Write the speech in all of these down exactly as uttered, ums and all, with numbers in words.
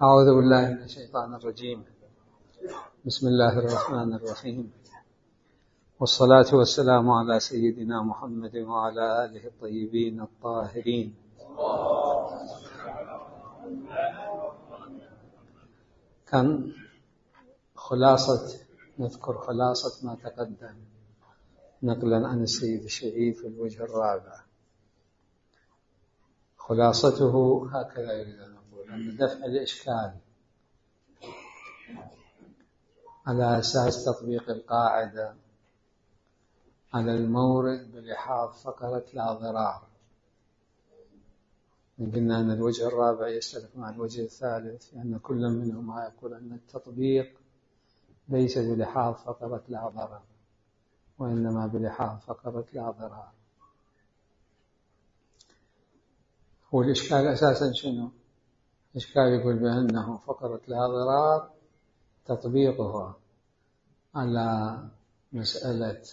أعوذ بالله من الشيطان الرجيم. بسم الله الرحمن الرحيم، والصلاة والسلام على سيدنا محمد وعلى آله الطيبين الطاهرين. كان خلاصة نذكر خلاصة ما تقدم نقلا عن السيد الشهيد في الوجه الرابع. خلاصته هكذا يريد أن نقول: أن دفع الإشكال على أساس تطبيق القاعدة على المورد بلحاظ فقرة لا ضرار. قلنا أن الوجه الرابع يشترك مع الوجه الثالث، لأن كل منهما يقول أن التطبيق ليس بلحاظ فقرة لا ضرر، وإنما بلحاظ فقرة لا ضرار. هو الإشكال أساسا شنو؟ الإشكال يقول بأنه فقرة لا ضرار تطبيقها على مسألة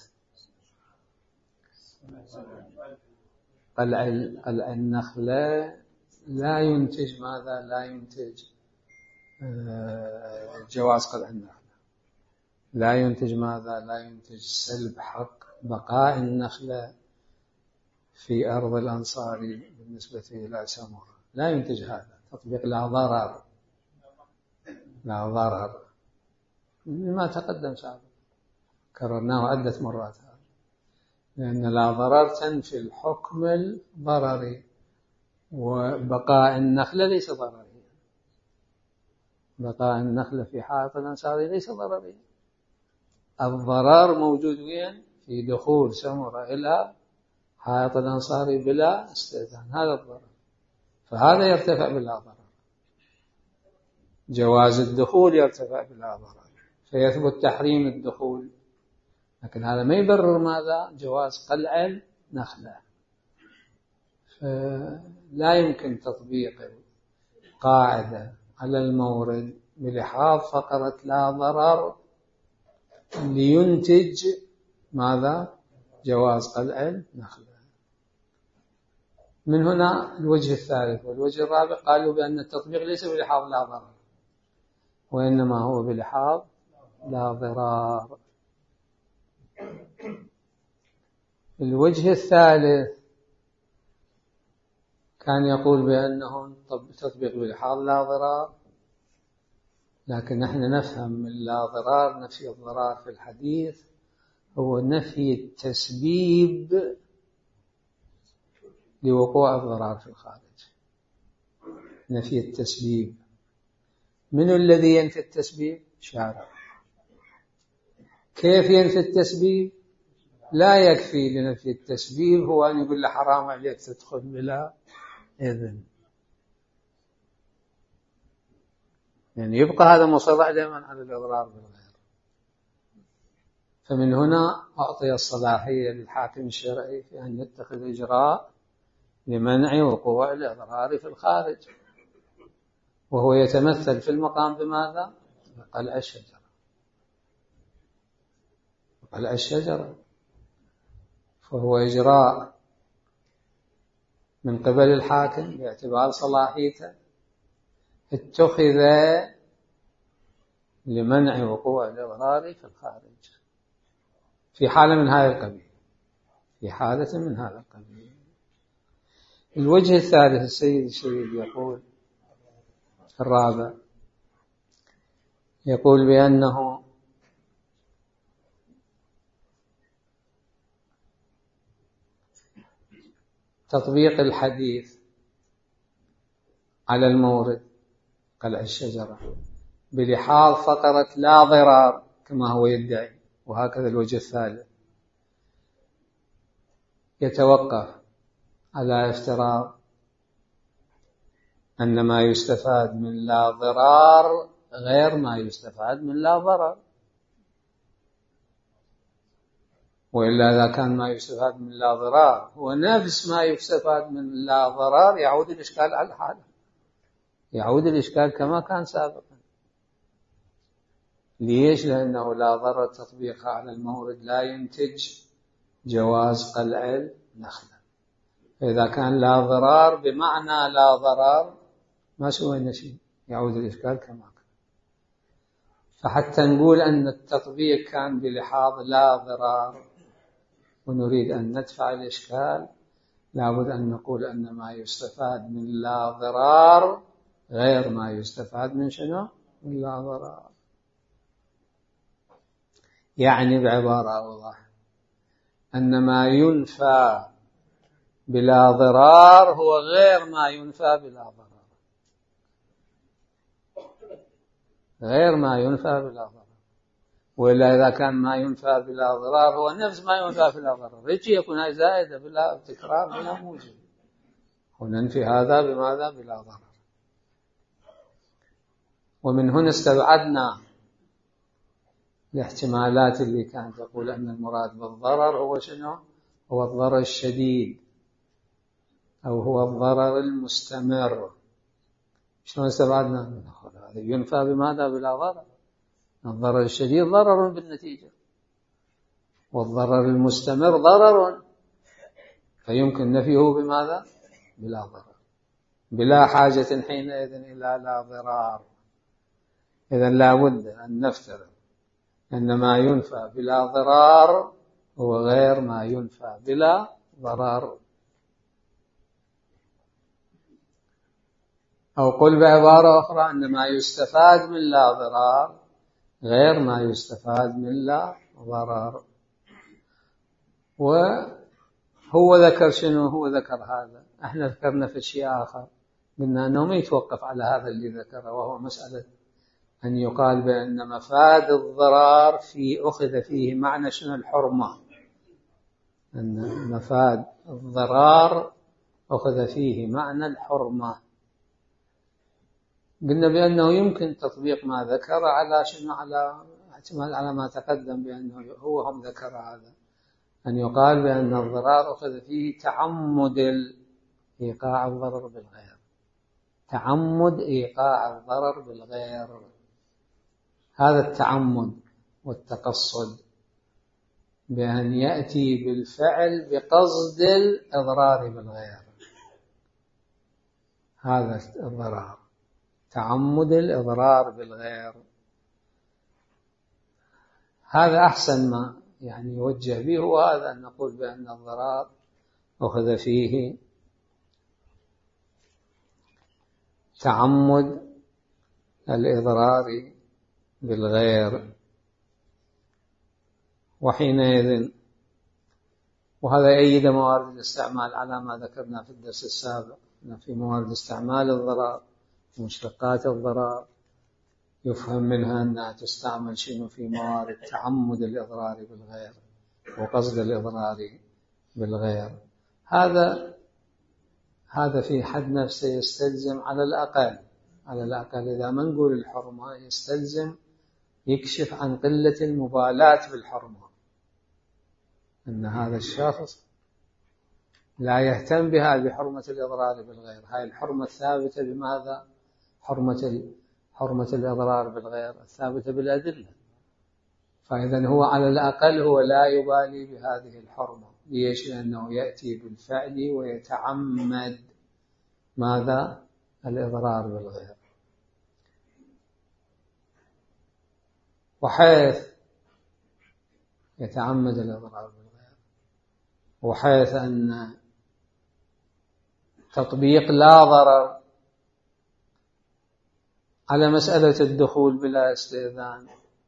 قلع النخلة لا ينتج ماذا؟ لا ينتج جواز قلع النخلة، لا ينتج ماذا؟ لا ينتج سلب حق بقاء النخلة في أرض الأنصاري بالنسبة إلى سمر، لا ينتج هذا. تطبيق لا ضرر، لا ضرر لما تقدم سابقا، كررناه عدة مرات هذا، لأن لا ضرر تنفي الحكم الضرري، وبقاء النخلة ليس ضرريا. بقاء النخلة في حائط الأنصاري ليس ضرريا. الضرر موجود وين؟ في دخول سمرة إلى حائط الأنصاري بلا استئذان، هذا الضرر، فهذا يرتفع بلا ضرر. جواز الدخول يرتفع بلا ضرر، فيثبت تحريم الدخول، لكن هذا ما يبرر ماذا؟ جواز قلع النخلة. فلا يمكن تطبيق قاعدة على المورد بلحاظ فقرة لا ضرر لينتج ماذا؟ جواز قلع النخلة. من هنا الوجه الثالث والوجه الرابع قالوا بأن التطبيق ليس بلحاظ لا ضرر، وإنما هو بلحاظ لا ضرار. الوجه الثالث كان يقول بأنه تطبيق بلحاظ لا ضرار، لكن نحن نفهم من لا ضرار نفي الضرار في الحديث هو نفي التسبيب لوقوع الضرار في الخارج. نفي التسبيب. من الذي ينفي التسبيب؟ شارع. كيف ينفي التسبيب؟ لا يكفي لنفي التسبيب هو أن يقول له حرام عليك تدخل بلا إذن، يعني يبقى هذا مصرح دائما على الإضرار بالغير. فمن هنا أعطي الصلاحية للحاكم الشرعي في أن يتخذ إجراء لمنع وقوع الإضرار في الخارج، وهو يتمثل في المقام بماذا؟ قلع الشجرة. قلع الشجرة فهو إجراء من قبل الحاكم باعتبار صلاحيته اتخذ لمنع وقوع الإضرار في الخارج في حالة من هذا القبيل، في حالة من هذا القبيل. الوجه الثالث السيد الشهيد يقول الرابع، يقول بأنه تطبيق الحديث على المورد قلع الشجرة بلحاظ فقرة لا ضرار كما هو يدعي، وهكذا الوجه الثالث يتوقف على افتراض أن ما يستفاد من لا ضرار غير ما يستفاد من لا ضرر، وإلا إذا كان ما يستفاد من لا ضرار هو نفس ما يستفاد من لا ضرار يعود الإشكال على الحالة، يعود الإشكال كما كان سابقا. ليش؟ لأنه لا ضرر تطبيقها على المورد لا ينتج جواز قلع النخلة. إذا كان لا ضرار بمعنى لا ضرر ما سوينا شيء، يعود الإشكال كما كان. فحتى نقول أن التطبيق كان بلحاظ لا ضرار ونريد أن ندفع الإشكال، لابد أن نقول أن ما يستفاد من لا ضرار غير ما يستفاد من شنو؟ من لا ضرار. يعني بعبارة أوضح أن ما ينفى بلا ضرار هو غير ما ينفى بلا ضرار، غير ما ينفى بلا ضرار. وإلا إذا كان ما ينفى بلا ضرار هو نفس ما ينفى بلا ضرار، يجي يكون هاي زائدة بلا تكرار بلا موجب، وننفي هذا بماذا؟ بلا ضرر. ومن هنا استبعدنا الاحتمالات اللي كانت تقول أن المراد بالضرر هو شنو؟ هو الضرر الشديد أو هو الضرر المستمر. شلون استبعدنا؟ هذا ينفى بماذا؟ بلا ضرر. الضرر الشديد ضرر بالنتيجة، والضرر المستمر ضرر، فيمكن نفيه بماذا؟ بلا ضرر، بلا حاجة حينئذ إلى لا ضرار. إذن لا بد أن نفترض أن ما ينفى بلا ضرار هو غير ما ينفى بلا ضرر. أو قل بعبارة أخرى أن ما يستفاد من لا ضرار غير ما يستفاد من لا ضرر. وهو ذكر شنو؟ هو ذكر هذا، احنا ذكرنا في شيء آخر، قلنا أنه ما يتوقف على هذا اللي ذكره، وهو مسألة أن يقال بأن مفاد الضرار في أخذ فيه معنى شنو؟ الحرمة. أن مفاد الضرار أخذ فيه معنى الحرمة. قلنا بأنه يمكن تطبيق ما ذكر على شنو؟ على احتمال على ما تقدم بأنه هو هم ذكر هذا، أن يقال بأن الضرار أخذ فيه تعمد إيقاع الضرر بالغير، تعمد إيقاع الضرر بالغير. هذا التعمد والتقصد بأن يأتي بالفعل بقصد الإضرار بالغير، هذا الضرار، تعمد الإضرار بالغير. هذا أحسن ما يعني يوجه به، وهذا أن نقول بأن الضرار أخذ فيه تعمد الإضرار بالغير. وحينئذ وهذا يؤيد موارد الاستعمال على ما ذكرنا في الدرس السابق، أن في موارد استعمال الضرر ومشتقات الضرر يفهم منها أنها تستعمل شنو؟ في موارد تعمد الإضرار بالغير وقصد الإضرار بالغير. هذا هذا في حد نفسه يستلزم على الأقل على الأقل إذا ما نقول الحرمة يستلزم يكشف عن قلة المبالاة بالحرمة، أن هذا الشخص لا يهتم بها بحرمة الإضرار بالغير. هاي الحرمة الثابتة بماذا؟ حرمة حرمة الإضرار بالغير الثابتة بالأدلة. فإذا هو على الأقل هو لا يبالي بهذه الحرمة. ليش؟ لأنه يأتي بالفعل ويتعمد ماذا؟ الإضرار بالغير. وحيث يتعمد الإضرار بالغير، وحيث أن تطبيق لا ضرر على مسألة الدخول بلا استئذان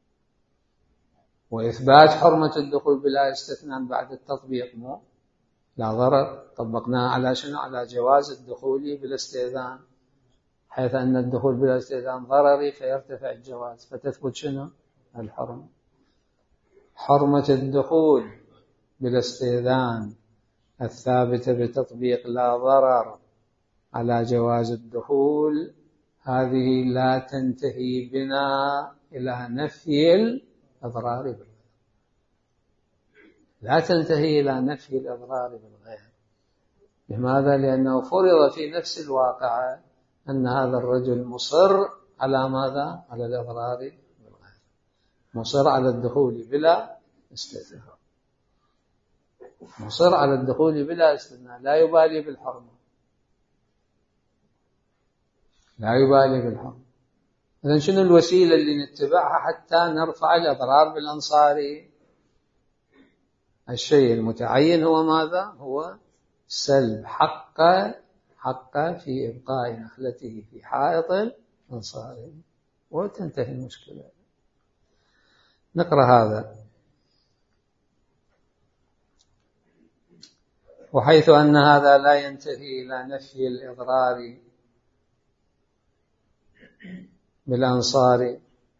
وإثبات حرمة الدخول بلا استثناء بعد التطبيق، مو لا ضرر، طبقناه على شنو؟ على جواز الدخول بلا استئذان، حيث أن الدخول بلا استئذان ضرري فيرتفع الجواز، فتثبت شنو؟ الحرمة. حرمة الدخول بلا استئذان الثابتة بتطبيق لا ضرر على جواز الدخول، هذه لا تنتهي بنا إلى نفي الإضرار بالغير، لا تنتهي إلى نفي الإضرار بالغير. لماذا؟ لأنه فرض في نفس الواقع أن هذا الرجل مصر على ماذا؟ على الإضرار بالغير، مصر على الدخول بلا استثناء، مصر على الدخول بلا استثناء، لا يبالي بالحرمة، لا يبالي بالحرمة. إذن شنو الوسيلة اللي نتبعها حتى نرفع الأضرار بالأنصاري؟ الشيء المتعين هو ماذا؟ هو سلب حق حق في إبقاء نخلته في حائط الأنصاري وتنتهي المشكلة. نقرأ هذا: وحيث أن هذا لا ينتهي إلى نفي الإضرار بالأنصار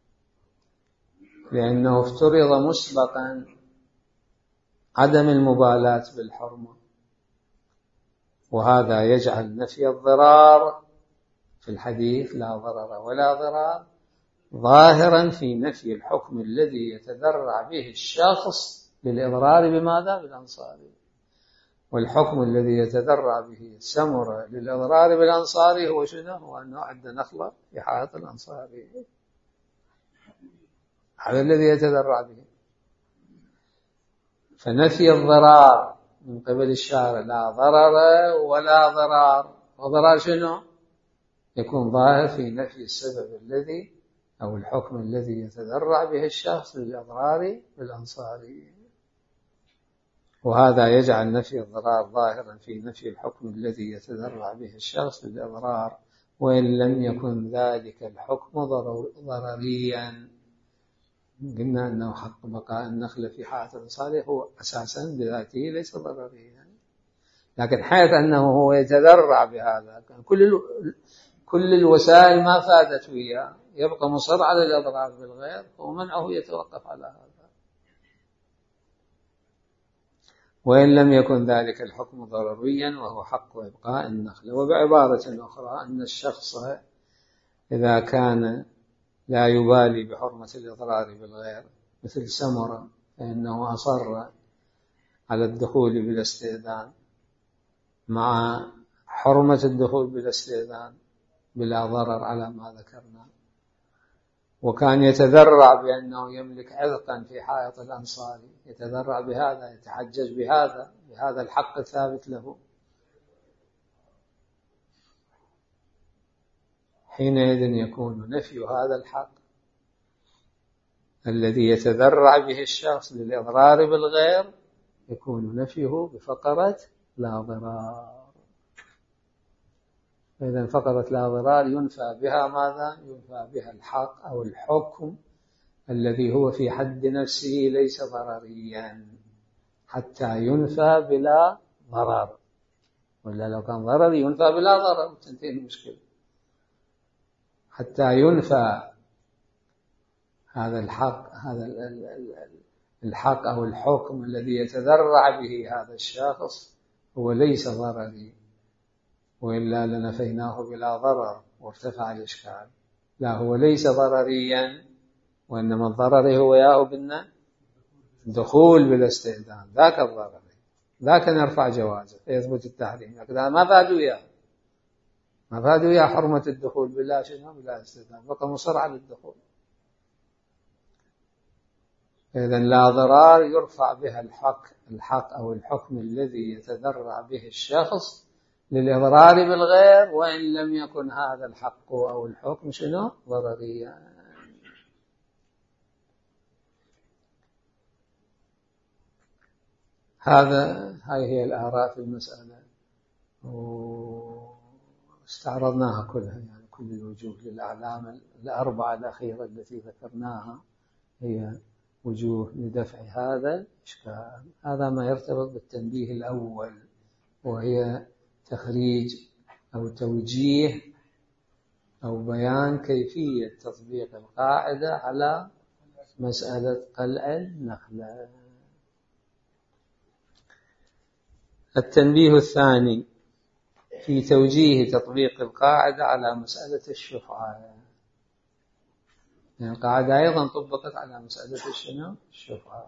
لأنه افترض مسبقا عدم المبالاة بالحرمة، وهذا يجعل نفي الضرار في الحديث لا ضرر ولا ضرار ظاهرا في نفي الحكم الذي يتذرع به الشخص للإضرار بماذا؟ بالأنصار. والحكم الذي يتذرع به السمرة للإضرار بالأنصار هو شنو؟ هو أنه عنده نخلة في حائط الأنصار، هذا الذي يتذرع به. فنفي الضرار من قبل الشارع لا ضرر ولا ضرار، وضرار شنو؟ يكون ظاهر في نفي السبب الذي أو الحكم الذي يتذرع به الشخص للإضرار بالأنصار، وهذا يجعل نفي الضرار ظاهرا في نفي الحكم الذي يتذرع به الشخص للإضرار، وإن لم يكن ذلك الحكم ضرريا. قلنا أنه حق بقاء النخلة في حائط الأنصار هو أساسا بذاته ليس ضرريا، لكن حيث أنه هو يتذرع بهذا كل كل الوسائل ما فادت وياه، يبقى مصر على الإضرار بالغير، ومنعه يتوقف على هذا. وإن لم يكن ذلك الحكم ضرريا وهو حق إبقاء النخلة. وبعبارة أخرى أن الشخص إذا كان لا يبالي بحرمة الإضرار بالغير مثل سمرة، فإنه أصر على الدخول بلا استئذان مع حرمة الدخول بلا استئذان بلا ضرر على ما ذكرنا، وكان يتذرع بأنه يملك عذقا في حائط الأنصار، يتذرع بهذا، يتحجج بهذا بهذا الحق الثابت له، حينئذ يكون نفي هذا الحق الذي يتذرع به الشخص للإضرار بالغير يكون نفيه بفقرة لا ضرار. فإذا فقرة لا ضرار ينفى بها ماذا؟ ينفى بها الحق أو الحكم الذي هو في حد نفسه ليس ضرريا حتى ينفى بلا ضرر، ولا لو كان ضرر ينفى بلا ضرر تنتهي المشكلة. حتى ينفى هذا الحق هذا الحق أو الحكم الذي يتذرع به هذا الشخص هو ليس ضرري، وإلا لنفيناه بلا ضرر وارتفع الإشكال. لا، هو ليس ضرريا، وإنما الضرر هو ياء بالنا دخول بالاستئذان، ذاك الضرر، ذاك نرفع جوازه فيثبت التحريم، لكن ما فادوا إياه ما فادوا إياه حرمة الدخول بلا شنو بلا استئذان، بقى مصر على الدخول. إذن لا ضرار يرفع بها الحق الحق أو الحكم الذي يتذرع به الشخص للإضرار بالغير، وإن لم يكن هذا الحق أو الحكم شنو ضرريا. هذا هاي هي الآراء في المسألة، واستعرضناها كلها، يعني كل الوجوه للأعلام الأربعة الأخيرة التي ذكرناها هي وجوه لدفع هذا الإشكال. هذا ما يرتبط بالتنبيه الأول، وهي تخريج أو توجيه أو بيان كيفية تطبيق القاعدة على مسألة قلع النخلة. التنبيه الثاني في توجيه تطبيق القاعدة على مسألة الشفعة. يعني القاعدة أيضا طبقت على مسألة الشنو؟ الشفعة،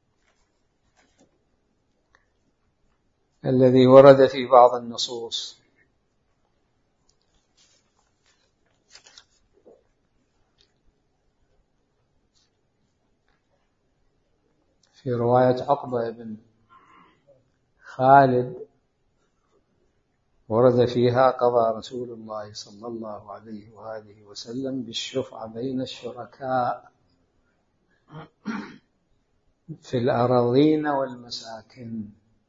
الذي ورد في بعض النصوص في رواية عقبة بن خالد ورد فيها قضى رسول الله صلى الله عليه وآله وسلم بالشفعة بين الشركاء في الأراضين والمساكن،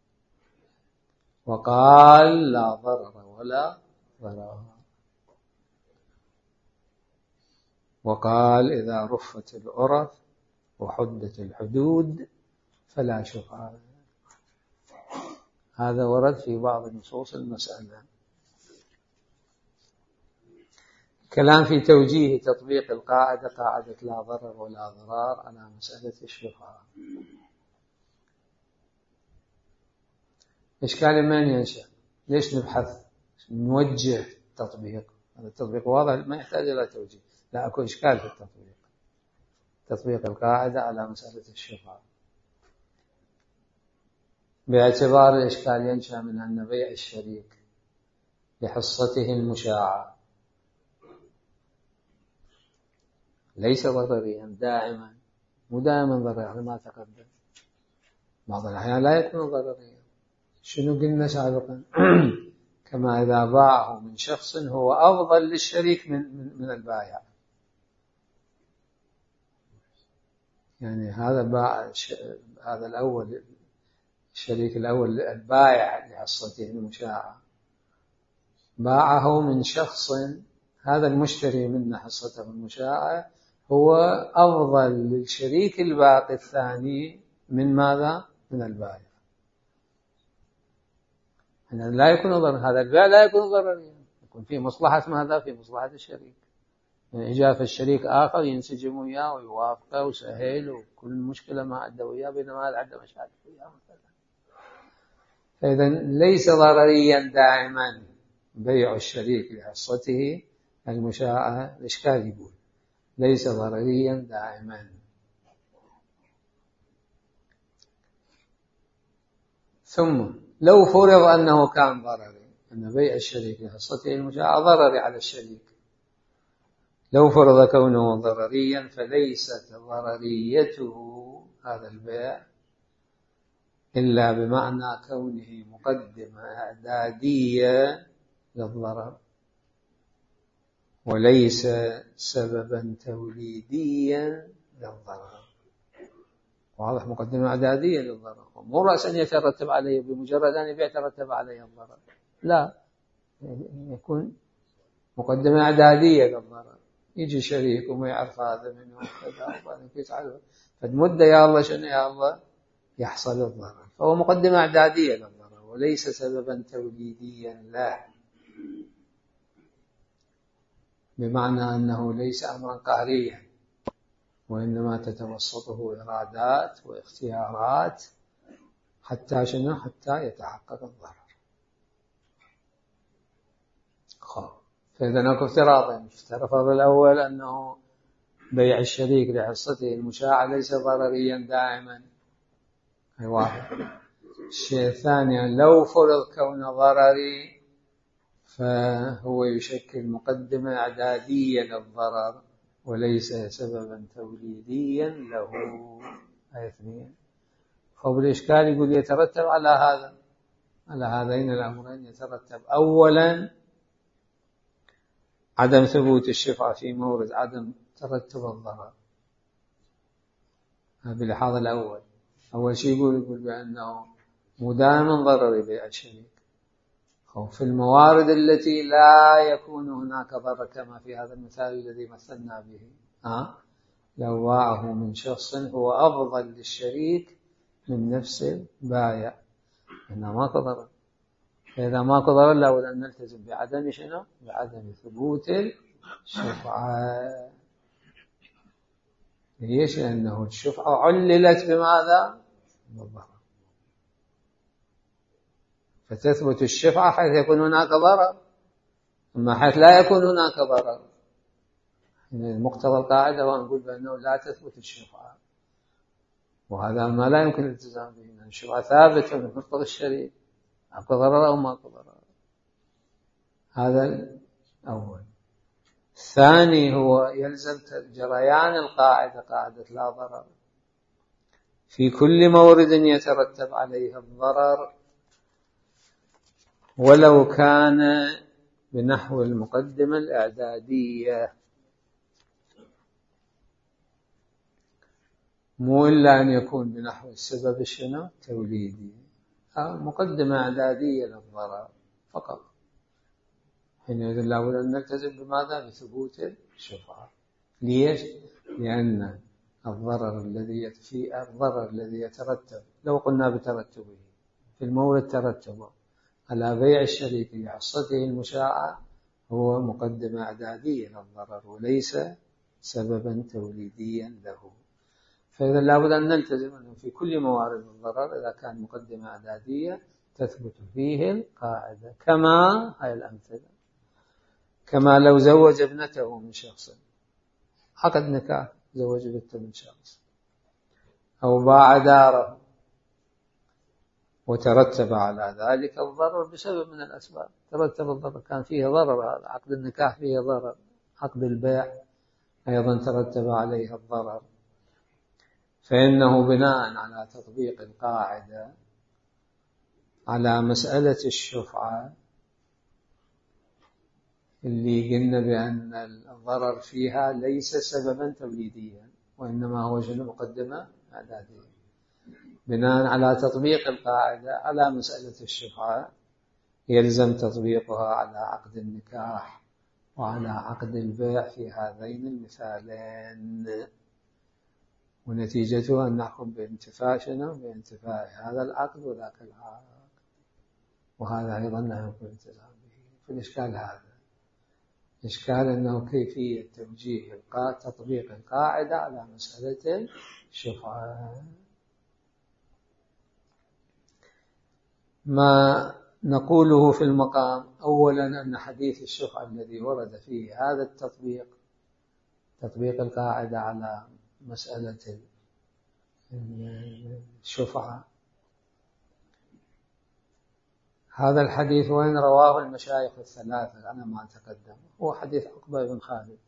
وقال لا ضرر ولا ضرار، وقال إذا رفت العرف وحدت الحدود فلا شفعة. هذا ورد في بعض نصوص المسألة. كلام في توجيه تطبيق القاعدة، قاعدة لا ضرر ولا ضرار، على مسألة الشفعة. إشكال من ينشأ؟ ليش نبحث نوجه تطبيق؟ هذا التطبيق واضح ما يحتاج إلى توجيه، لا أكو إشكال في التطبيق، تطبيق القاعدة على مسألة الشفعة، باعتبار الإشكال ينشأ من أن بيع الشريك بحصته المشاعة ليس ضرريا دائما، مو دائما ضرريا ما تقدم، بعض الأحيان لا يكون ضرريا. شنو قلنا سابقا؟ كما إذا باعه من شخص هو أفضل للشريك من, من, من البائع، يعني هذا باع هذا الأول، الشريك الأول البائع لحصته المشاعة باعه من شخص، هذا المشتري منه حصته المشاعة هو أفضل للشريك الباقي الثاني من ماذا؟ من البائع. لا يكون ضرر، هذا البيع لا يكون ضرريا، يكون في مصلحة ماذا؟ في مصلحة الشريك. يعني إجا الشريك آخر ينسجم وياه ويوافقه وسهل وكل مشكلة ما عنده وياه، بينما هذا عنده مشاكل وياه مثلا. فإذا ليس ضرريا دائما بيع الشريك لحصته المشاعة. الإشكال يقول ليس ضرريا دائما. ثم لو فرض أنه كان ضرري، أن بيع الشريك لحصته المشاعة ضرري على الشريك، لو فرض كونه ضرريا فليست ضرريته هذا البيع إلا بمعنى كونه مقدمة إعدادية للضرر، وليس سببا توليديا للضرر. واضح؟ مقدمة إعدادية للضرر، مو رأسا يترتب عليه بمجرد أن يبيع ترتب عليه الضرر، لا، يكون مقدمة إعدادية للضرر. يجي شريك وما يعرف هذا منه كذا وبعدين يسأله فالمدة يا الله شنو يا الله يحصل الضرر، فهو مقدمة إعدادية للضرر وليس سببا توليديا له، بمعنى أنه ليس أمرا قهريا، وإنما تتوسطه إرادات واختيارات حتى شنو؟ حتى يتحقق الضرر. خب. فإذا أكو افتراضين، الفرض الأول أنه بيع الشريك لحصته المشاعة ليس ضرريا دائما، هي واحد. الشيء الثاني لو فرض كون ضرري فهو يشكل مقدمة إعدادية للضرر وليس سببا توليديا له. هاي اثنين. خب الإشكال يقول يترتب على هذا، على هذين الأمرين يترتب أولا عدم ثبوت الشفعة في مورد عدم ترتب الضرر. هذا باللحاظ الأول. أول شيء يقول يقول بأنه مدام ضرر بيع الشريك. في الموارد التي لا يكون هناك ضرر كما في هذا المثال الذي مثلنا به، ها لو باعه من شخص هو أفضل للشريك من نفس البائع، هنا ماكو ضرر. فإذا ماكو ضرر لابد أن نلتزم بعدم شنو؟ بعدم ثبوت الشفعة. ليش؟ لأنه الشفعة عللت بماذا؟ بالضرر، فتثبت الشفعة حيث يكون هناك ضرر، أما حيث لا يكون هناك ضرر مقتضى القاعدة ونقول بأنه لا تثبت الشفعة، وهذا ما لا يمكن الالتزام به، لأن الشفعة ثابتة من مقتضى الشريعة، أكو ضرر أو ما أكو ضرر. هذا الأول. الثاني هو يلزم جريان القاعدة، قاعدة لا ضرر في كل مورد يترتب عليه الضرر ولو كان بنحو المقدمة الإعدادية، مو إلا أن يكون بنحو السبب الشنو توليدي، أو مقدمة إعدادية للضرر فقط. حينئذ لابد أن نلتزم بماذا؟ بثبوت الشفعة. ليش؟ لأن الضرر الذي في الضرر الذي يترتب، لو قلنا بترتبه في المورد ترتب على بيع الشريك لحصته المشاعة، هو مقدمة إعدادية للضرر وليس سببا توليديا له. فإذا لابد أن نلتزم أنه في كل موارد الضرر إذا كان مقدمة إعدادية تثبت فيه القاعدة، كما هاي الأمثلة، كما لو زوج ابنته من شخص، عقد نكاح، زوج ابنته من شخص، أو باع داره وترتب على ذلك الضرر بسبب من الأسباب، ترتب الضرر، كان فيه ضرر، هذا عقد النكاح فيه ضرر، عقد البيع أيضا ترتب عليه الضرر، فإنه بناء على تطبيق القاعدة على مسألة الشفعة اللي قلنا بأن الضرر فيها ليس سببا توليديا وإنما هو شنو مقدمة إعدادية، بناء على تطبيق القاعدة على مسألة الشفعة يلزم تطبيقها على عقد النكاح وعلى عقد البيع في هذين المثالين، ونتيجتها أن نحكم بانتفاء شنو؟ بانتفاء هذا العقد وذاك العقد، وهذا أيضا لا يمكن الالتزام به. في الإشكال هذا إشكال أنه كيفية توجيه تطبيق القاعدة على مسألة الشفعة. ما نقوله في المقام أولا أن حديث الشفعة الذي ورد فيه هذا التطبيق، تطبيق القاعدة على مسألة الشفعة، هذا الحديث وين رواه المشايخ الثلاثة على ما تقدم، هو حديث عقبة بن خالد،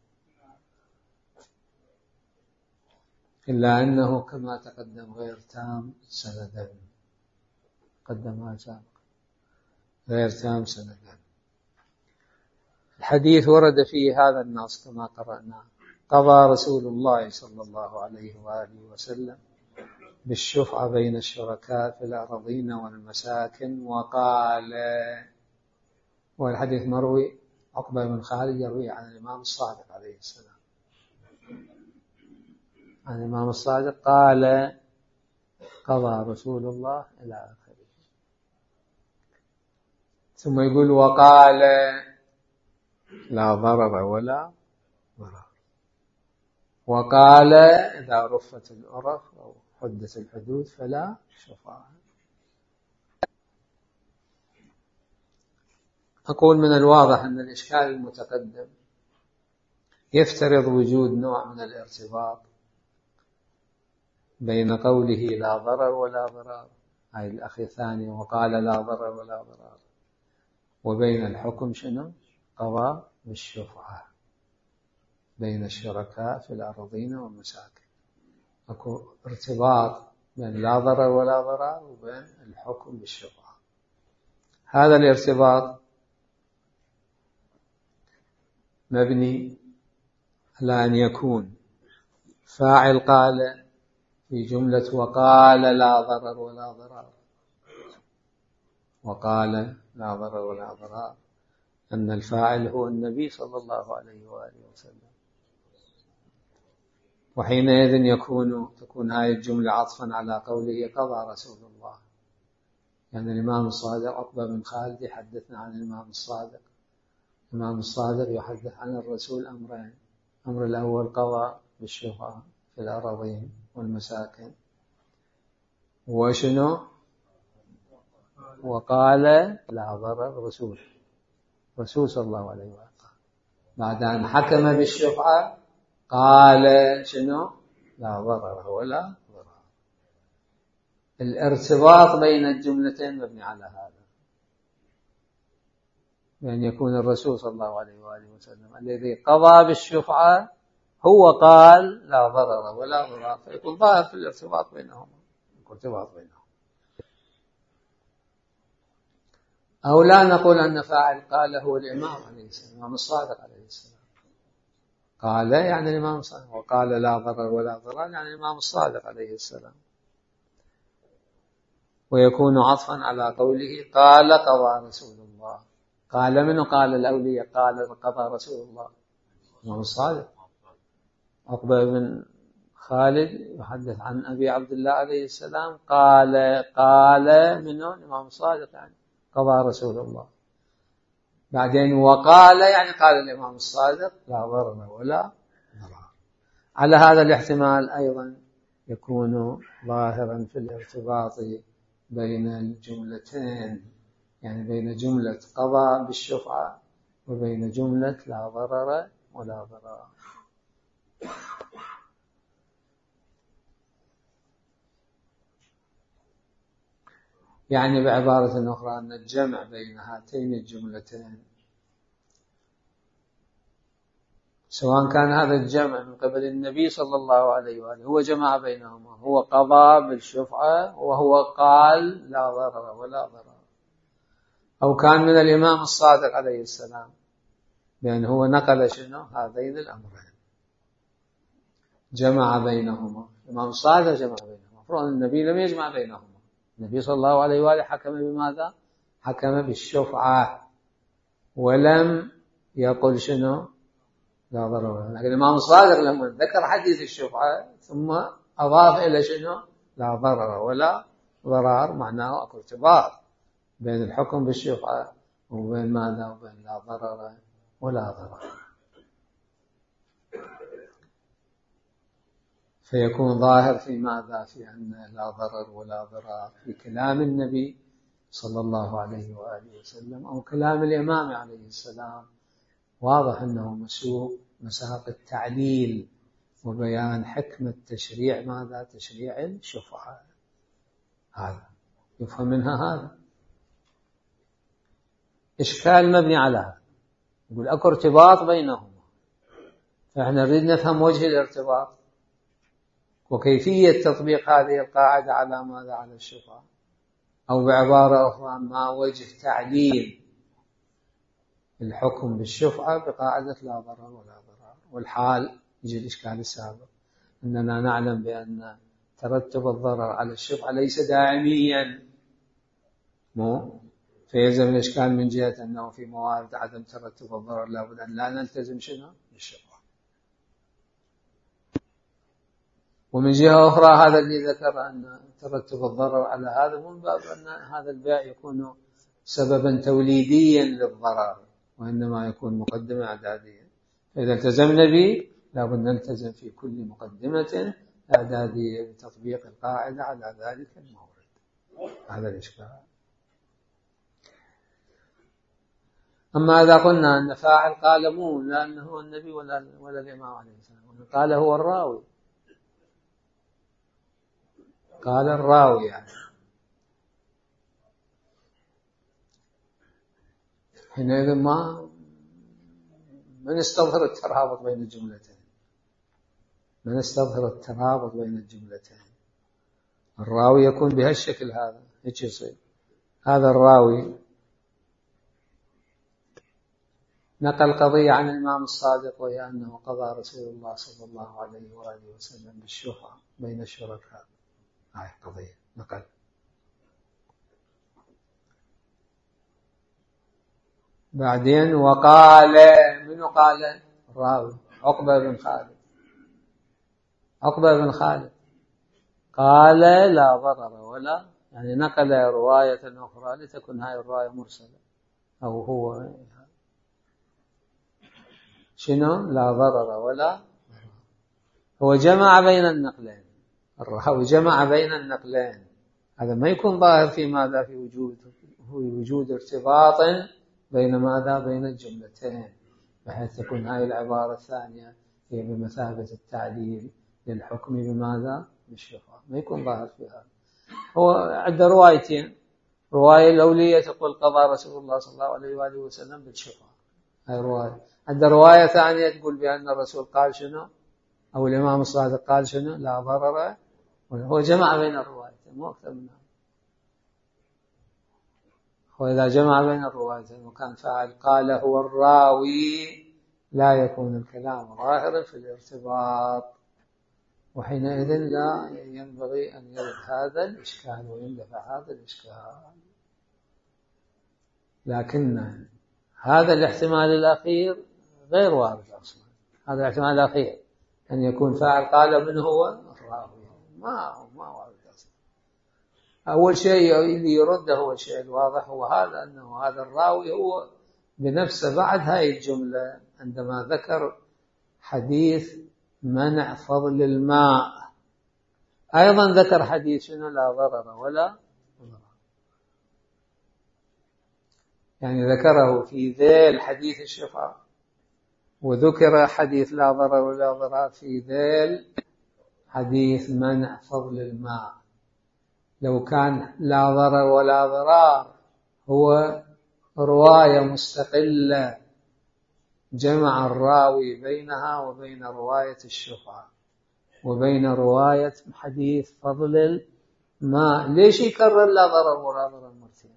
إلا أنه كما تقدم غير تام سندا، قدمها سابقا غير تام سندا. الحديث ورد فيه هذا النص كما قرأنا: قضى رسول الله صلى الله عليه وآله وسلم بالشفعة بين الشركاء في الأراضين والمساكن، وقال، والحديث مروي عقبة بن خالد يروي عن الإمام الصادق عليه السلام، عن الإمام الصادق قال قضى رسول الله إلى آخره، ثم يقول وقال لا ضرر ولا ضرر، وقال إذا رفت العرف أو حدث الحدود فلا شفاعة. أقول من الواضح أن الإشكال المتقدم يفترض وجود نوع من الارتباط بين قوله لا ضرر ولا ضرار، هاي الأخي الثاني وقال لا ضرر ولا ضرار، وبين الحكم شنو؟ قضى بالشفعة بين الشركاء في الأراضين والمساكن، أكو ارتباط بين لا ضرر ولا ضرار وبين الحكم بالشفعة. هذا الارتباط مبني على أن يكون فاعل قال في جملة وقال لا ضرر ولا ضرار، وقال لا ضرر ولا ضرار، أن الفاعل هو النبي صلى الله عليه وآله وسلم، وحينئذ يكون تكون هذه الجملة عطفا على قوله قضى رسول الله، يعني الإمام الصادق عقبة بن خالد يحدثنا عن الإمام الصادق، الإمام الصادق يحدث عن الرسول أمرين: الأمر الأول قضى بالشفعة في الأراضين والمساكن، وشنو؟ وقال لا ضرر، رسول رسول صلى الله عليه وآله بعد أن حكم بالشفعة قال شنو؟ لا ضرر ولا ضرر. الارتباط بين الجملتين مبني على هذا، بأن يكون الرسول صلى الله عليه وآله وسلم الذي قضى بالشفعة هو قال لا ضرر ولا ضرر، فيكون ظاهر في الارتباط بينهما، ارتباط بينهم. أو لا نقول أن فاعل قال هو الإمام عليه السلام، الإمام الصادق عليه السلام. قال يعني الإمام الصادق، وقال لا ضرر ولا ضرار يعني الإمام الصادق عليه السلام. ويكون عطفا على قوله قال قضى رسول الله. قال منه؟ قال الأولياء، قال قضى رسول الله الإمام الصادق. عقبة بن خالد يحدث عن أبي عبد الله عليه السلام قال قال منه الإمام الصادق يعني قضى رسول الله. بعدين وقال يعني قال الإمام الصادق لا ضرر ولا ضرار. على هذا الاحتمال أيضا يكون ظاهرا في الارتباط بين الجملتين، يعني بين جملة قضى بالشفعة وبين جملة لا ضرر ولا ضرار. يعني بعبارة أخرى أن الجمع بين هاتين الجملتين سواء كان هذا الجمع من قبل النبي صلى الله عليه وآله هو جمع بينهما، هو قضى بالشفعة وهو قال لا ضرر ولا ضرار، أو كان من الإمام الصادق عليه السلام بأن هو نقل شنو هذين الأمرين جمع بينهما. الإمام الصادق جمع بينهما، فرض النبي لم يجمع بينهما. النبي صلى الله عليه وآله حكم بماذا؟ حكم بالشفعة ولم يقل شنو لا ضرر. لكن الإمام الصادق لما ذكر حديث الشفعة ثم أضاف إلى شنو لا ضرر ولا ضرار، معناه أكو ارتباط بين الحكم بالشفعة وبين ماذا وبين لا ضرر ولا ضرار. فيكون ظاهر في ماذا؟ في أن لا ضرر ولا ضرار في كلام النبي صلى الله عليه وآله وسلم أو كلام الإمام عليه السلام واضح أنه مسوق مساق التعليل وبيان حكمة تشريع ماذا؟ تشريع الشفعة. هذا يفهم منها هذا. إشكال مبني على هذا، يقول أكو ارتباط بينهما، فإحنا نريد نفهم وجه الارتباط وكيفية تطبيق هذه القاعدة على ماذا؟ على الشفعة، أو بعبارة أخرى ما وجه تعليل الحكم بالشفعة بقاعدة لا ضرر ولا ضرار. والحال يجي الإشكال السابق أننا نعلم بأن ترتب الضرر على الشفعة ليس دائميا، مو فيلزم الإشكال من جهة أنه في موارد عدم ترتب الضرر لابد أن لا نلتزم شنو بالشفعة، ومن جهة أخرى هذا اللي ذكر أن ترتب الضرر على هذا من باب أن هذا البيع يكون سببا توليديا للضرر وإنما يكون مقدمة إعدادية. فإذا التزمنا به لابد نلتزم في كل مقدمة إعدادية لتطبيق القاعدة على ذلك المورد. هذا الإشكال. أما إذا قلنا أن فاعل قال مو لأنه هو النبي ولا, ولا الإمام عليه السلام، قال هو الراوي، قال الراوي يعني حينئذ ما من يستظهر الترابط بين الجملتين، من يستظهر الترابط بين الجملتين. الراوي يكون بهالشكل هذا، هيك يصير هذا الراوي نقل قضية عن الإمام الصادق وهي أنه قضى رسول الله صلى الله عليه وآله وسلم بالشفعة بين الشركاء. هاي قضية نقل. بعدين وقال، من قال؟ الراوي عقبة بن خالد. عقبة بن خالد قال لا ضرر ولا، يعني نقل رواية أخرى لتكن هاي الرواية مرسلة، أو هو شنو لا ضرر ولا. هو جمع بين النقلين، الراوي جمع بين النقلين. هذا ما يكون ظاهر في ماذا؟ في وجود في وجود ارتباط بين ماذا؟ بين الجملتين، بحيث تكون هاي العبارة الثانية هي بمثابة التعليل للحكم بماذا؟ بالشفعة. ما يكون ظاهر في هذا. هو عنده روايتين، رواية الأولية تقول قضى رسول الله صلى الله عليه وآله وسلم بالشفعة، هاي رواية. عنده رواية ثانية تقول بأن الرسول قال شنو، أو الإمام الصادق قال شنو لا ضرر. هو جمع بين الروايتين مو أكثر منها. وإذا جمع بين الروايتين وكان فاعل قال هو الراوي لا يكون الكلام ظاهرا في الارتباط، وحينئذ لا ينبغي أن يرد هذا الإشكال ويندفع هذا الإشكال. لكن هذا الاحتمال الأخير غير وارد أصلا. هذا الاحتمال الأخير أن يكون فاعل قال من هو الراوي ما ما وارد أصلا. أول شيء اللي يرده هو الشيء الواضح، هو هذا أنه هذا الراوي هو بنفسه بعد هاي الجملة عندما ذكر حديث منع فضل الماء أيضا ذكر حديث شنو لا ضرر ولا ضرر، يعني ذكره في ذيل حديث الشفاء، وذكر حديث لا ضرر ولا ضرر في ذيل حديث منع فضل الماء. لو كان لا ضرر ولا ضرار هو رواية مستقلة جمع الراوي بينها وبين رواية الشفعة وبين رواية حديث فضل الماء، ليش يكرر لا ضرر ولا ضرر مرتين؟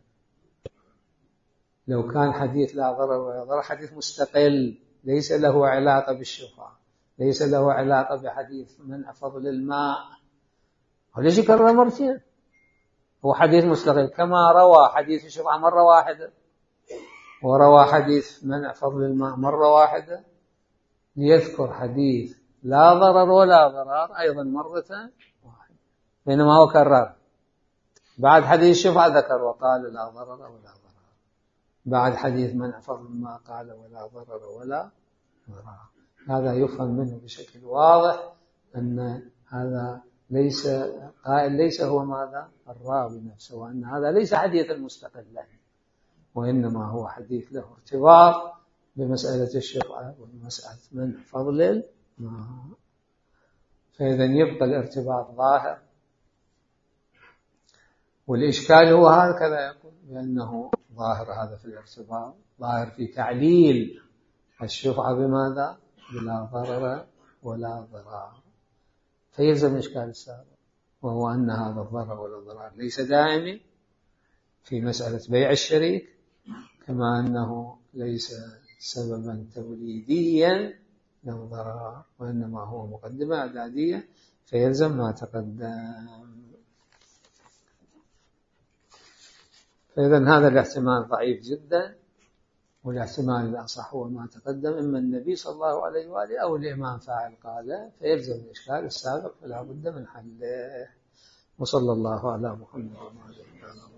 لو كان حديث لا ضرر ولا ضرر حديث مستقل ليس له علاقة بالشفعة، ليس له علاقة بحديث منع فضل الماء، وليش يكرر مرتين؟ هو حديث مستقل، كما روى حديث الشفعة مرة واحدة وروى حديث منع فضل الماء مرة واحدة، ليذكر حديث لا ضرر ولا ضرار أيضا مرة واحدة، بينما هو كرر. بعد حديث الشفعة ذكر وقال لا ضرر ولا ضرار، بعد حديث منع فضل الماء قال ولا ضرر ولا ضرار. هذا يفهم منه بشكل واضح أن هذا ليس قائل ليس هو ماذا الراوي نفسه، وأن هذا ليس حديثا مستقلا، وإنما هو حديث له ارتباط بمسألة الشفعة ومسألة منع فضل الماء. فإذا يبقى الارتباط ظاهر، والإشكال هو هكذا يقول بأنه ظاهر هذا في الارتباط، ظاهر في تعليل الشفعة بماذا؟ بلا ضرر ولا ضرار، فيلزم الإشكال السابق، وهو أن هذا الضرر ولا ضرار ليس دائمي في مسألة بيع الشريك، كما أنه ليس سببا توليديا للضرر، وإنما هو مقدمة إعدادية، فيلزم ما تقدم. فإذا هذا الاحتمال ضعيف جدا، والاحتمال الأصح هو ما تقدم، إما النبي صلى الله عليه وآله أو الإمام فاعل قال، فيلزم الإشكال السابق فلا بد من حله. وصلى الله على محمد وعلى آله وصحبه.